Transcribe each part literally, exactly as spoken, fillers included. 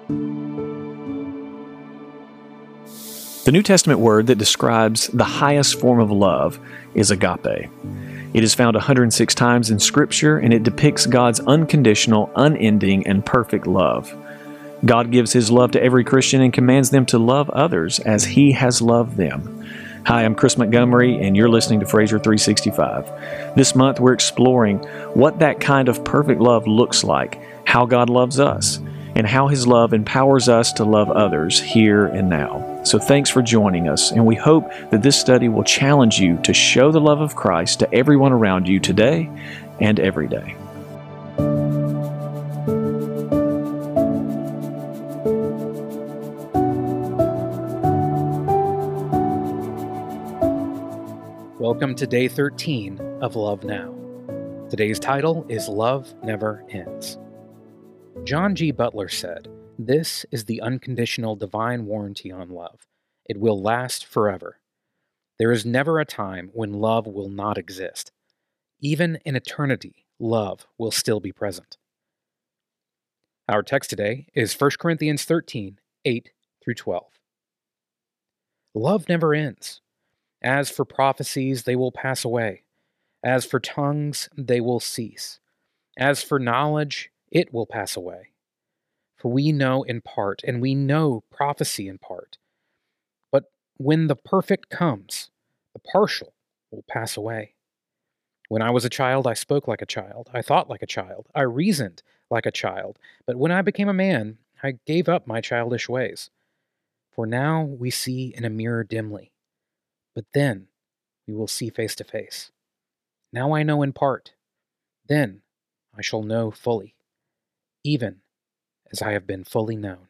The New Testament word that describes the highest form of love is agape. It is found one hundred six times in Scripture, and it depicts God's unconditional, unending, and perfect love. God gives His love to every Christian and commands them to love others as He has loved them. Hi, I'm Chris Montgomery, and you're listening to Fraser three sixty-five. This month, we're exploring what that kind of perfect love looks like, how God loves us, and how His love empowers us to love others here and now. So thanks for joining us, and we hope that this study will challenge you to show the love of Christ to everyone around you today and every day. Welcome to day thirteen of Love Now. Today's title is Love Never Ends. John G. Butler said, "This is the unconditional divine warranty on love. It will last forever. There is never a time when love will not exist. Even in eternity, love will still be present." Our text today is First Corinthians thirteen, eight through twelve. Love never ends. As for prophecies, they will pass away. As for tongues, they will cease. As for knowledge, it will pass away. For we know in part, and we know prophecy in part. But when the perfect comes, the partial will pass away. When I was a child, I spoke like a child. I thought like a child. I reasoned like a child. But when I became a man, I gave up my childish ways. For now we see in a mirror dimly. But then we will see face to face. Now I know in part. Then I shall know fully, even as I have been fully known.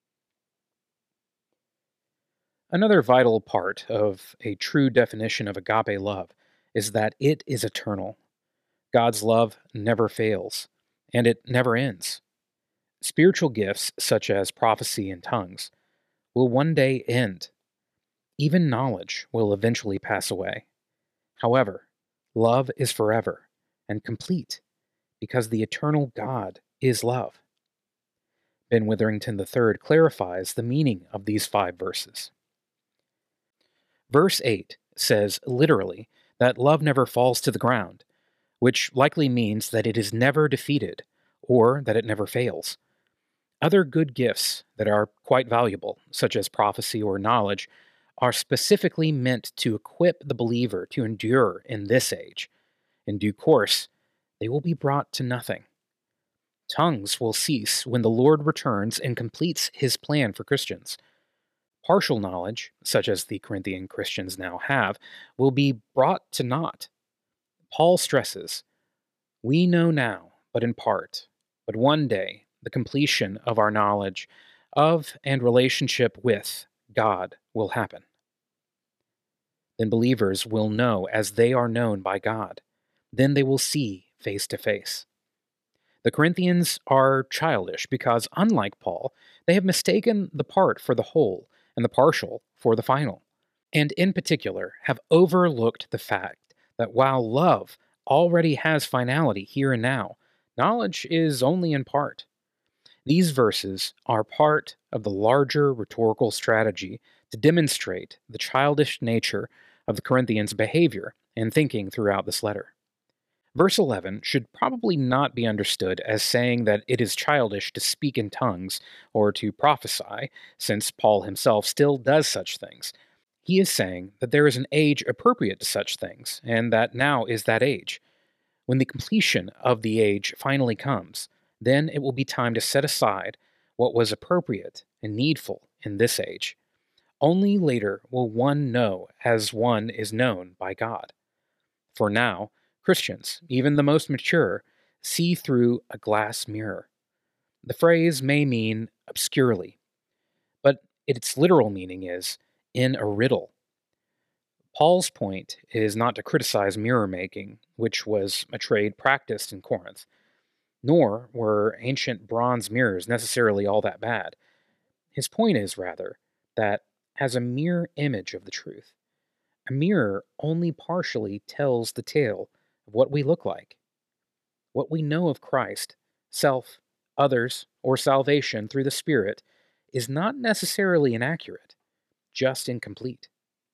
Another vital part of a true definition of agape love is that it is eternal. God's love never fails, and it never ends. Spiritual gifts, such as prophecy and tongues, will one day end. Even knowledge will eventually pass away. However, love is forever and complete because the eternal God is love. Ben Witherington the third clarifies the meaning of these five verses. Verse eight says literally that love never falls to the ground, which likely means that it is never defeated or that it never fails. Other good gifts that are quite valuable, such as prophecy or knowledge, are specifically meant to equip the believer to endure in this age. In due course, they will be brought to nothing. Tongues will cease when the Lord returns and completes His plan for Christians. Partial knowledge, such as the Corinthian Christians now have, will be brought to naught. Paul stresses, "We know now, but in part, but one day the completion of our knowledge of and relationship with God will happen. Then believers will know as they are known by God. Then they will see face to face." The Corinthians are childish because, unlike Paul, they have mistaken the part for the whole and the partial for the final, and in particular have overlooked the fact that while love already has finality here and now, knowledge is only in part. These verses are part of the larger rhetorical strategy to demonstrate the childish nature of the Corinthians' behavior and thinking throughout this letter. Verse eleven should probably not be understood as saying that it is childish to speak in tongues or to prophesy, since Paul himself still does such things. He is saying that there is an age appropriate to such things, and that now is that age. When the completion of the age finally comes, then it will be time to set aside what was appropriate and needful in this age. Only later will one know as one is known by God. For now, Christians, even the most mature, see through a glass mirror. The phrase may mean obscurely, but its literal meaning is in a riddle. Paul's point is not to criticize mirror making, which was a trade practiced in Corinth, nor were ancient bronze mirrors necessarily all that bad. His point is, rather, that as a mere image of the truth, a mirror only partially tells the tale of what we look like. What we know of Christ, self, others, or salvation through the Spirit is not necessarily inaccurate, just incomplete.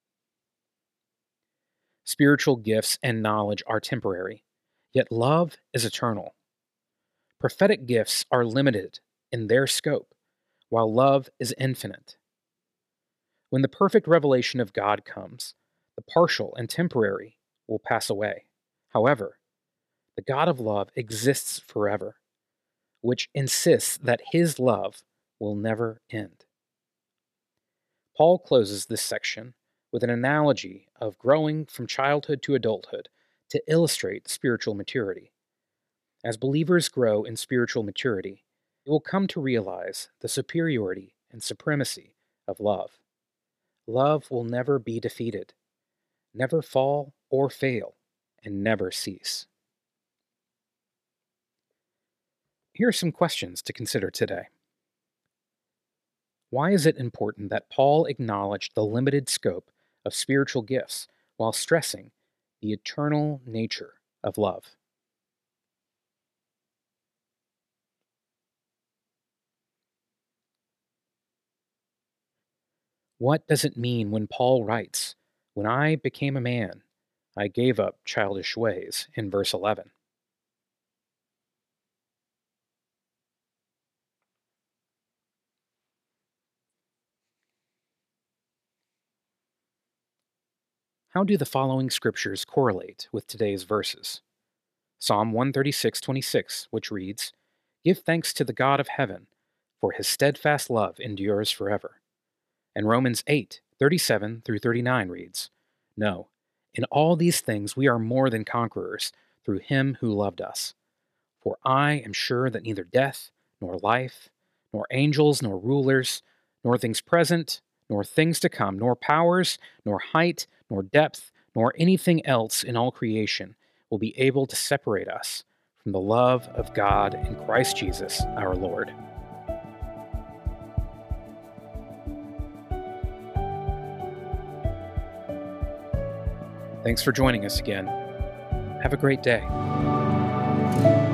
Spiritual gifts and knowledge are temporary, yet love is eternal. Prophetic gifts are limited in their scope, while love is infinite. When the perfect revelation of God comes, the partial and temporary will pass away. However, the God of love exists forever, which insists that his love will never end. Paul closes this section with an analogy of growing from childhood to adulthood to illustrate spiritual maturity. As believers grow in spiritual maturity, they will come to realize the superiority and supremacy of love. Love will never be defeated, never fall or fail, and never cease. Here are some questions to consider today. Why is it important that Paul acknowledged the limited scope of spiritual gifts while stressing the eternal nature of love? What does it mean when Paul writes, "When I became a man, I gave up childish ways," in verse eleven? How do the following scriptures correlate with today's verses? Psalm one thirty-six twenty-six, which reads, "Give thanks to the God of heaven, for his steadfast love endures forever." And Romans eight thirty-seven through thirty-nine reads, "No, in all these things we are more than conquerors through him who loved us. For I am sure that neither death, nor life, nor angels, nor rulers, nor things present, nor things to come, nor powers, nor height, nor depth, nor anything else in all creation will be able to separate us from the love of God in Christ Jesus our Lord." Thanks for joining us again. Have a great day.